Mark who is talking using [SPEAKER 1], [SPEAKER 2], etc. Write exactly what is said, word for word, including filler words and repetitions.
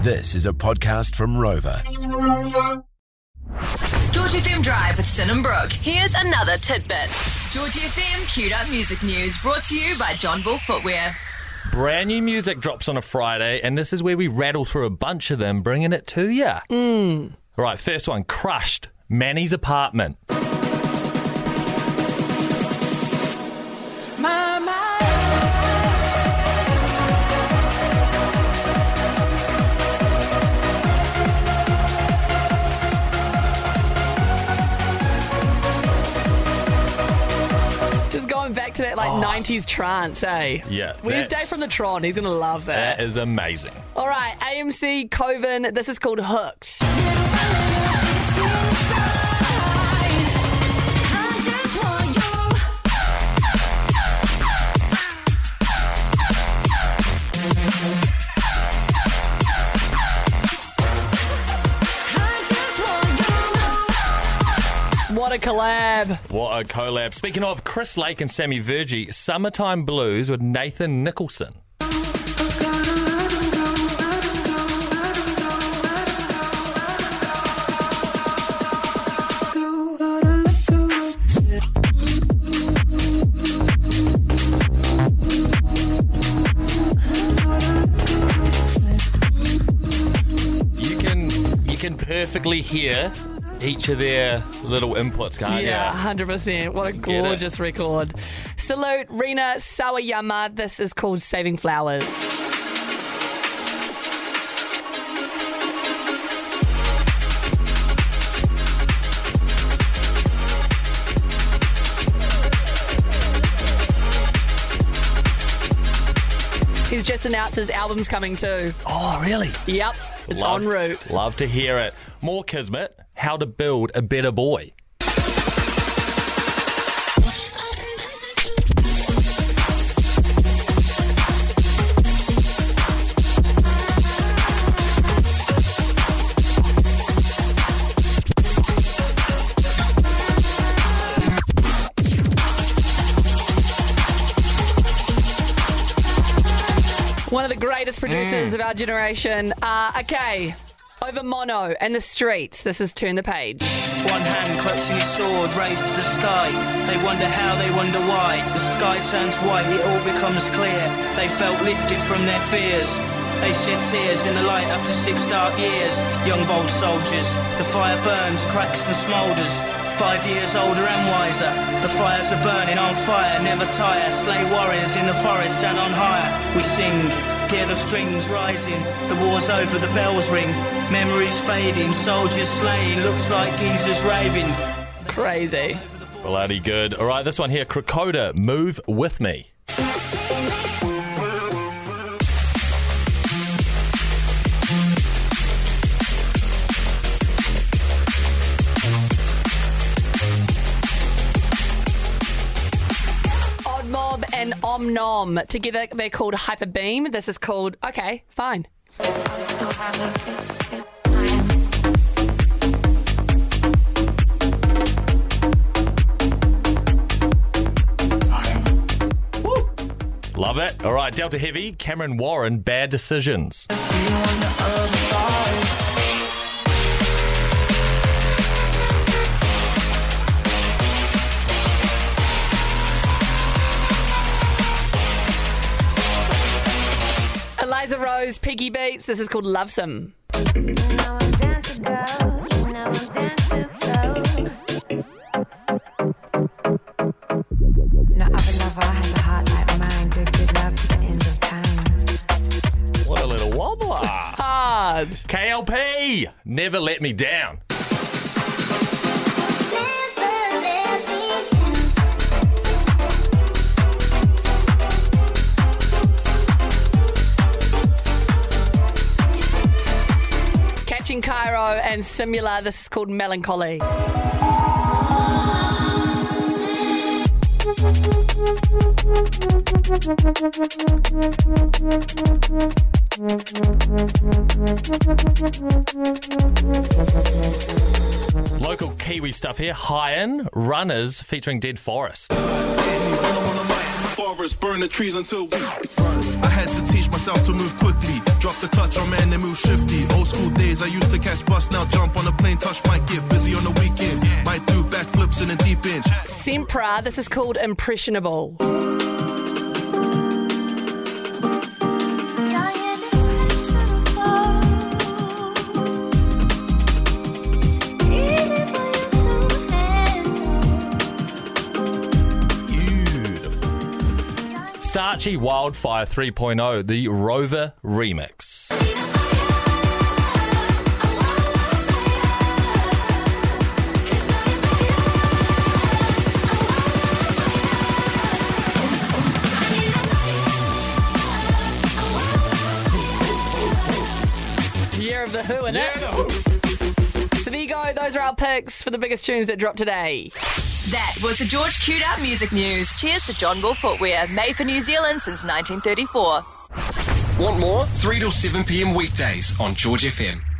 [SPEAKER 1] This is a podcast from Rover.
[SPEAKER 2] George F M Drive with Sin and Brooke. Here's another tidbit. George F M queued up music news brought to you by John Bull Footwear.
[SPEAKER 3] Brand new music drops on a Friday, and this is where we rattle through a bunch of them, bringing it to you.
[SPEAKER 4] Mm.
[SPEAKER 3] All right, first one, Crushed, Manny's Apartment.
[SPEAKER 4] Just going back to that like
[SPEAKER 3] Oh.
[SPEAKER 4] nineties trance, eh?
[SPEAKER 3] Yeah,
[SPEAKER 4] Where's
[SPEAKER 3] that's-
[SPEAKER 4] Dave from the Tron? He's going to love that.
[SPEAKER 3] That is amazing.
[SPEAKER 4] All right, A M C Coven. This is called Hooked. What a collab.
[SPEAKER 3] What a collab. Speaking of Chris Lake and Sammy Virgie, Summertime Blues with Nathan Nicholson. You can you can perfectly hear each of their little inputs, can't you?
[SPEAKER 4] Yeah, one hundred percent. What a
[SPEAKER 3] Get it.
[SPEAKER 4] gorgeous record. Salute Rina Sawayama. This is called Saving Flowers. He's just announced his album's coming too.
[SPEAKER 3] Oh, really?
[SPEAKER 4] Yep, it's
[SPEAKER 3] Love-
[SPEAKER 4] en route.
[SPEAKER 3] Love to hear it. More Kismet, How to Build a Better Boy.
[SPEAKER 4] One of the greatest producers
[SPEAKER 3] Mm.
[SPEAKER 4] of our generation. Uh, okay, over Mono and the Streets. This is Turn the Page.
[SPEAKER 5] One hand clutching his sword, raised to the sky. They wonder how, they wonder why. The sky turns white, it all becomes clear. They felt lifted from their fears. They shed tears in the light after six dark years. Young bold soldiers, the fire burns, cracks and smoulders. Five years older and wiser. The fires are burning on fire, never tire. Slay warriors in the forest and on higher. We sing, hear the strings rising. The war's over, the bells ring. Memories fading, soldiers slain. Looks like geezers raving.
[SPEAKER 4] Crazy.
[SPEAKER 3] Bloody good. All right, this one here, Krakota, Move With Me.
[SPEAKER 4] Odd Mob and Om Nom. Together they're called Hyper Beam. This is called, okay, fine.
[SPEAKER 3] Love it. All right, Delta Heavy, Cameron Warren, Bad Decisions.
[SPEAKER 4] Eliza Rose, Piggy Beats. This is called Lovesome.
[SPEAKER 6] No other lover has a heart like mine. Good, good love to the end of time.
[SPEAKER 3] What a little wobbler.
[SPEAKER 4] Hard.
[SPEAKER 3] K L P, Never Let Me Down.
[SPEAKER 4] Catching Cairo and Simula. This is called Melancholy.
[SPEAKER 3] Local Kiwi stuff here. High In, Runners featuring Dead Forest.
[SPEAKER 7] Fuck forests, burn the trees until we I had to teach myself to move quickly. Drop the clutch on man, they move shifty. Old school days, I used to catch bus, now jump on a plane, touch might get busy on the weekend. Might do backflips in a deep end.
[SPEAKER 4] Sempra, this is called Impressionable.
[SPEAKER 3] Saatchi Wildfire three point oh, the Rover remix.
[SPEAKER 4] Year of the Who, innit? Yeah. So there you go. Those are our picks for the biggest tunes that dropped today.
[SPEAKER 2] That was the George Queued Up Music News. Cheers to John Bull Footwear, made for New Zealand since nineteen thirty-four.
[SPEAKER 1] Want more? three till seven p.m. weekdays on George F M.